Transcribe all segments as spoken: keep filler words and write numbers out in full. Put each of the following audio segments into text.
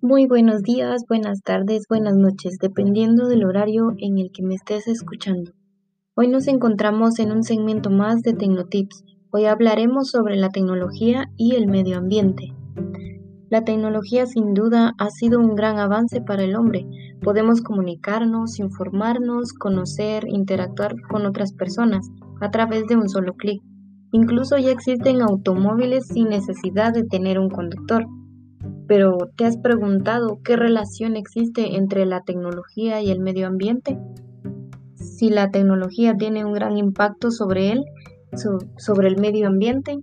Muy buenos días, buenas tardes, buenas noches, dependiendo del horario en el que me estés escuchando. Hoy nos encontramos en un segmento más de Tecnotips. Hoy hablaremos sobre la tecnología y el medio ambiente. La tecnología sin duda ha sido un gran avance para el hombre. Podemos comunicarnos, informarnos, conocer, interactuar con otras personas a través de un solo clic. Incluso ya existen automóviles sin necesidad de tener un conductor. Pero, ¿te has preguntado qué relación existe entre la tecnología y el medio ambiente? Si la tecnología tiene un gran impacto sobre él, so- sobre el medio ambiente,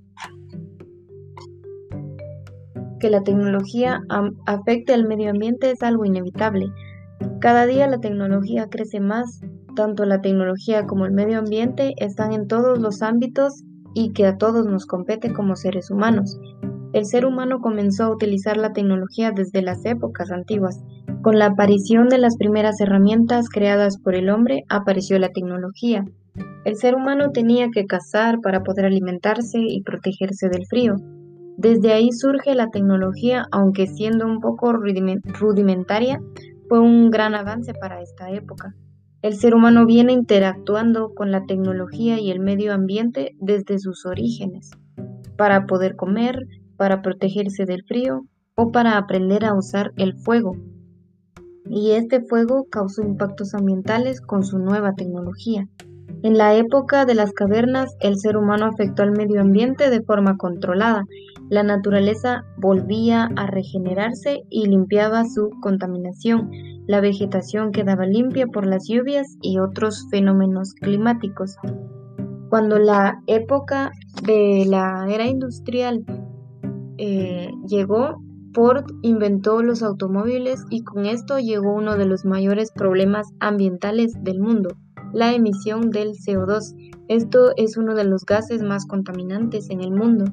que la tecnología am- afecte al medio ambiente es algo inevitable. Cada día la tecnología crece más, tanto la tecnología como el medio ambiente están en todos los ámbitos y que a todos nos compete como seres humanos. El ser humano comenzó a utilizar la tecnología desde las épocas antiguas. Con la aparición de las primeras herramientas creadas por el hombre, apareció la tecnología. El ser humano tenía que cazar para poder alimentarse y protegerse del frío. Desde ahí surge la tecnología, aunque siendo un poco rudimen- rudimentaria, fue un gran avance para esta época. El ser humano viene interactuando con la tecnología y el medio ambiente desde sus orígenes para poder comer, para protegerse del frío o para aprender a usar el fuego. Y este fuego causó impactos ambientales con su nueva tecnología. En la época de las cavernas, el ser humano afectó al medio ambiente de forma controlada. La naturaleza volvía a regenerarse y limpiaba su contaminación. La vegetación quedaba limpia por las lluvias y otros fenómenos climáticos. Cuando la época de la era industrial eh, llegó, Ford inventó los automóviles y con esto llegó uno de los mayores problemas ambientales del mundo, la emisión del C O dos. Esto es uno de los gases más contaminantes en el mundo.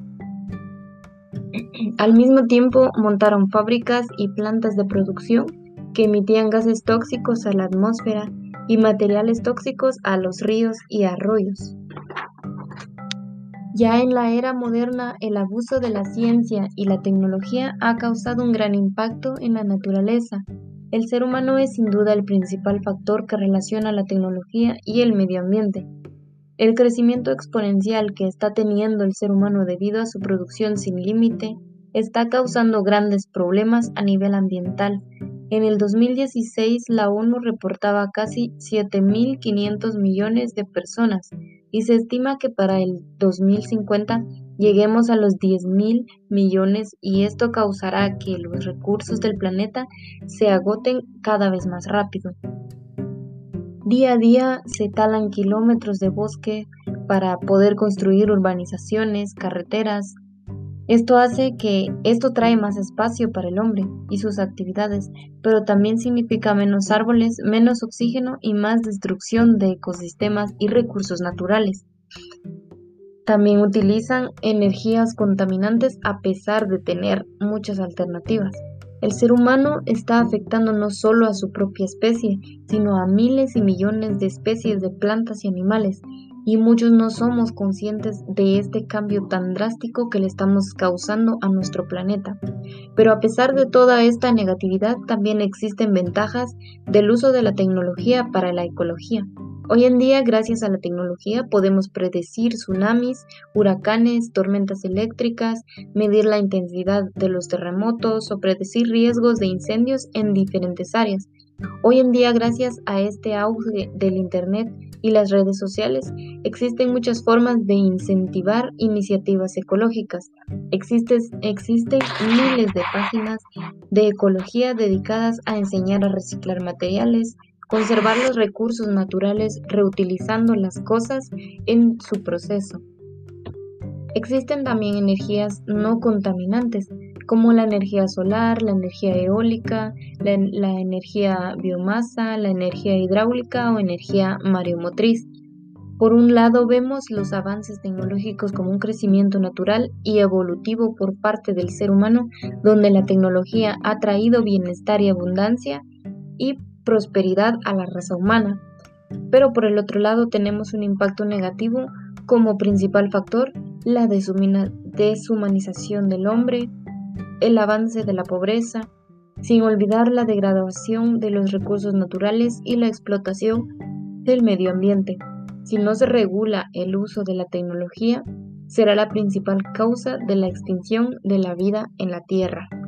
Al mismo tiempo, montaron fábricas y plantas de producción que emitían gases tóxicos a la atmósfera y materiales tóxicos a los ríos y arroyos. Ya en la era moderna, el abuso de la ciencia y la tecnología ha causado un gran impacto en la naturaleza. El ser humano es sin duda el principal factor que relaciona la tecnología y el medio ambiente. El crecimiento exponencial que está teniendo el ser humano debido a su producción sin límite está causando grandes problemas a nivel ambiental. En el dos mil dieciséis, la ONU reportaba casi siete mil quinientos millones de personas y se estima que para el dos mil cincuenta lleguemos a los diez mil millones y esto causará que los recursos del planeta se agoten cada vez más rápido. Día a día se talan kilómetros de bosque para poder construir urbanizaciones, carreteras. Esto hace que esto trae más espacio para el hombre y sus actividades, pero también significa menos árboles, menos oxígeno y más destrucción de ecosistemas y recursos naturales. También utilizan energías contaminantes a pesar de tener muchas alternativas. El ser humano está afectando no solo a su propia especie, sino a miles y millones de especies de plantas y animales, y muchos no somos conscientes de este cambio tan drástico que le estamos causando a nuestro planeta. Pero a pesar de toda esta negatividad, también existen ventajas del uso de la tecnología para la ecología. Hoy en día, gracias a la tecnología, podemos predecir tsunamis, huracanes, tormentas eléctricas, medir la intensidad de los terremotos o predecir riesgos de incendios en diferentes áreas. Hoy en día, gracias a este auge del Internet y las redes sociales, existen muchas formas de incentivar iniciativas ecológicas. Existen, existen miles de páginas de ecología dedicadas a enseñar a reciclar materiales, conservar los recursos naturales reutilizando las cosas en su proceso. Existen también energías no contaminantes, como la energía solar, la energía eólica, la, la energía biomasa, la energía hidráulica o energía mareomotriz. Por un lado, vemos los avances tecnológicos como un crecimiento natural y evolutivo por parte del ser humano, donde la tecnología ha traído bienestar y abundancia y prosperidad a la raza humana. Pero por el otro lado tenemos un impacto negativo como principal factor, la deshumanización del hombre, el avance de la pobreza, sin olvidar la degradación de los recursos naturales y la explotación del medio ambiente. Si no se regula el uso de la tecnología, será la principal causa de la extinción de la vida en la Tierra.